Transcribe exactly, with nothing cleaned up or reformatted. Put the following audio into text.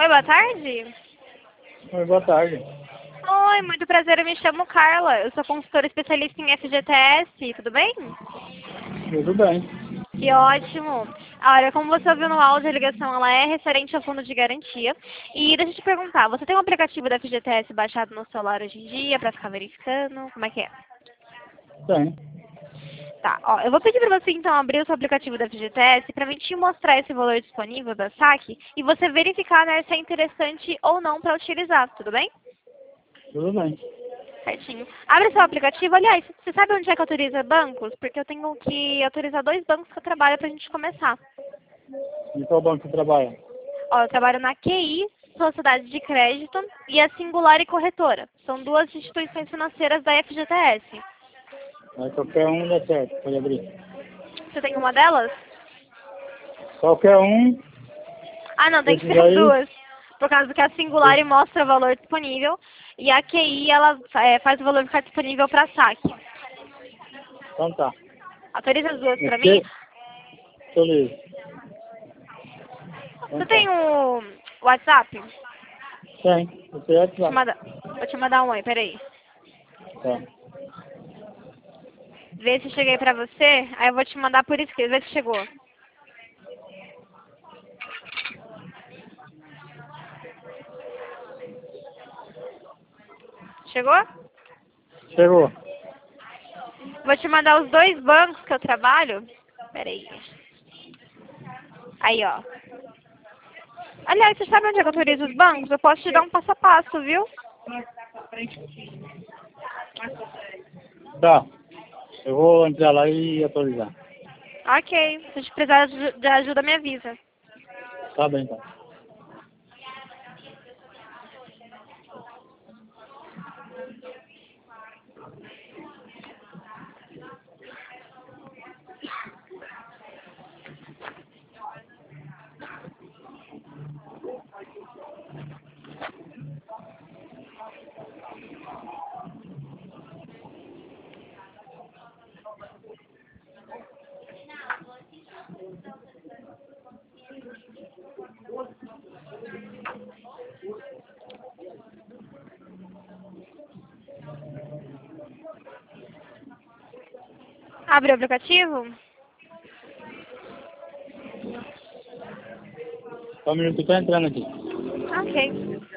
Oi, boa tarde. Oi, boa tarde. Oi, muito prazer, eu me chamo Carla. Eu sou consultora especialista em F G T S, tudo bem? Tudo bem. Que ótimo. Olha, como você ouviu no áudio, a ligação ela é referente ao fundo de garantia. E deixa eu te perguntar, você tem um aplicativo da F G T S baixado no celular hoje em dia para ficar verificando? Como é que é? Tem. Tá, ó, eu vou pedir para você então abrir o seu aplicativo da F G T S para mim te mostrar esse valor disponível da saque e você verificar, né, se é interessante ou não para utilizar, tudo bem? Tudo bem. Certinho. Abre seu aplicativo. Aliás, você sabe onde é que autoriza bancos? Porque eu tenho que autorizar dois bancos que eu trabalho pra gente começar. E qual banco você trabalha? Ó, eu trabalho na Q I, Sociedade de Crédito, e a Singular e Corretora. São duas instituições financeiras da F G T S. Aí qualquer um dá certo, pode abrir. Você tem uma delas? Qualquer um, Ah, não, tem que esses ser as aí, duas. Por causa que a Singular mostra o valor disponível e a Q I, ela é, faz o valor ficar disponível para saque. então tá. Autoriza as duas pra mim? Aqui, tô livre. Então Você tá. tem o WhatsApp? Tem. Você é Vou te WhatsApp. mandar, vou te mandar um oi, peraí. Tá. Vê se cheguei pra você, aí eu vou te mandar por escrito, vê se chegou. Chegou? Chegou. Vou te mandar os dois bancos que eu trabalho. Peraí. Aí, ó. Aliás, você sabe onde é que eu autorizo os bancos? Eu posso te dar um passo a passo, viu? Tá. Eu vou entrar lá e atualizar. Ok. Se te precisar de de ajuda, me avisa. Tá bem, então. Abre o aplicativo? Só um minuto, tô entrando aqui. Ok.